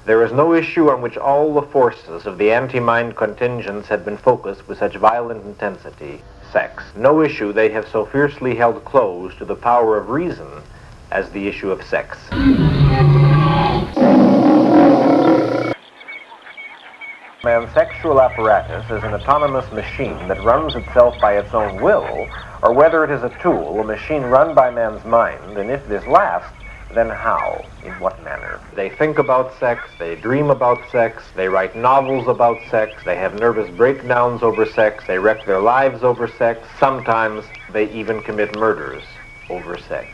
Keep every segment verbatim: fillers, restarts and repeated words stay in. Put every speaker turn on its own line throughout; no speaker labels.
There is no issue on which all the forces of the anti-mind contingents have been focused with such violent intensity, sex. No issue they have so fiercely held close to the power of reason as the issue of sex. Man's sexual apparatus is an autonomous machine that runs itself by its own will, or whether it is a tool, a machine run by man's mind, and if this last, then how? In what manner? They think about sex, they dream about sex, they write novels about sex, they have nervous breakdowns over sex, they wreck their lives over sex, sometimes they even commit murders over sex.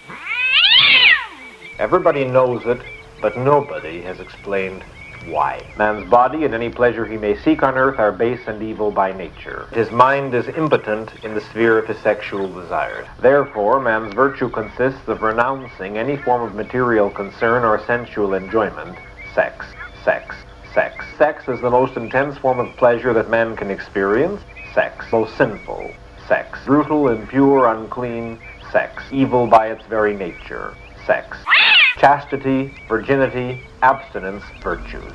Everybody knows it, but nobody has explained why. Man's body and any pleasure he may seek on earth are base and evil by nature. His mind is impotent in the sphere of his sexual desires. Therefore, man's virtue consists of renouncing any form of material concern or sensual enjoyment. Sex, sex, sex. Sex is the most intense form of pleasure that man can experience. Sex, most sinful. Sex, brutal, impure, unclean. Sex, evil by its very nature. Sex, chastity, virginity, abstinence, virtues.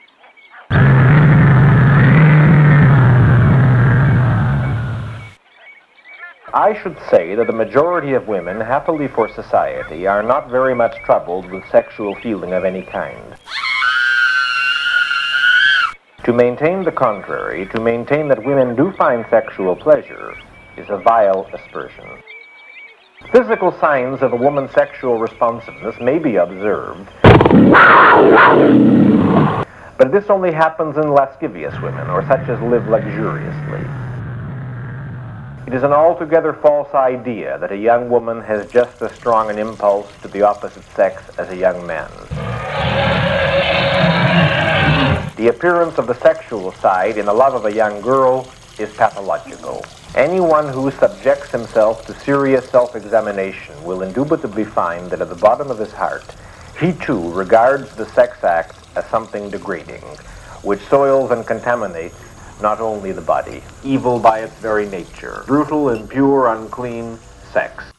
I should say that the majority of women, happily for society, are not very much troubled with sexual feeling of any kind. To maintain the contrary, to maintain that women do find sexual pleasure, is a vile aspersion. Physical signs of a woman's sexual responsiveness may be observed, but this only happens in lascivious women, or such as live luxuriously. It is an altogether false idea that a young woman has just as strong an impulse to the opposite sex as a young man. The appearance of the sexual side in the love of a young girl is pathological. Anyone who subjects himself to serious self-examination will indubitably find that at the bottom of his heart, he too regards the sex act as something degrading, which soils and contaminates not only the body, evil by its very nature, brutal, impure, unclean, sex.